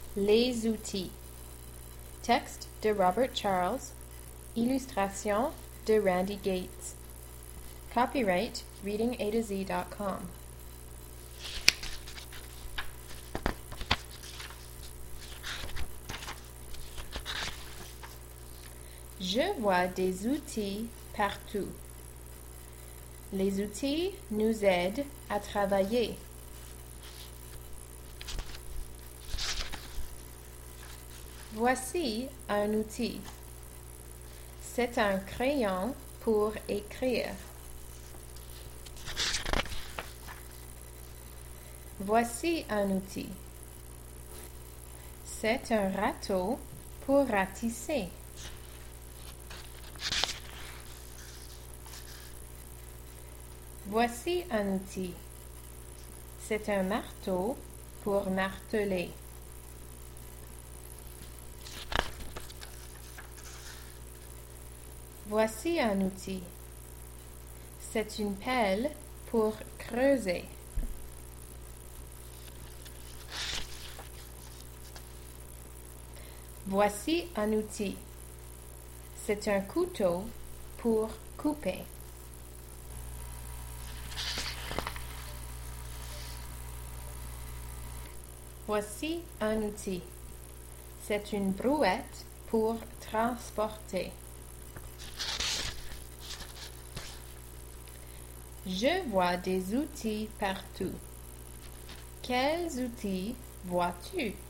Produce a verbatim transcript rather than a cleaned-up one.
Les outils. Texte de Robert Charles. Illustration de Randy Gates. Copyright reading a to z dot com. Je vois des outils partout. Les outils nous aident à travailler. Voici un outil. C'est un crayon pour écrire. Voici un outil. C'est un râteau pour ratisser. Voici un outil. C'est un marteau pour marteler. Voici un outil. C'est une pelle pour creuser. Voici un outil. C'est un couteau pour couper. Voici un outil. C'est une brouette pour transporter. Je vois des outils partout. Quels outils vois-tu?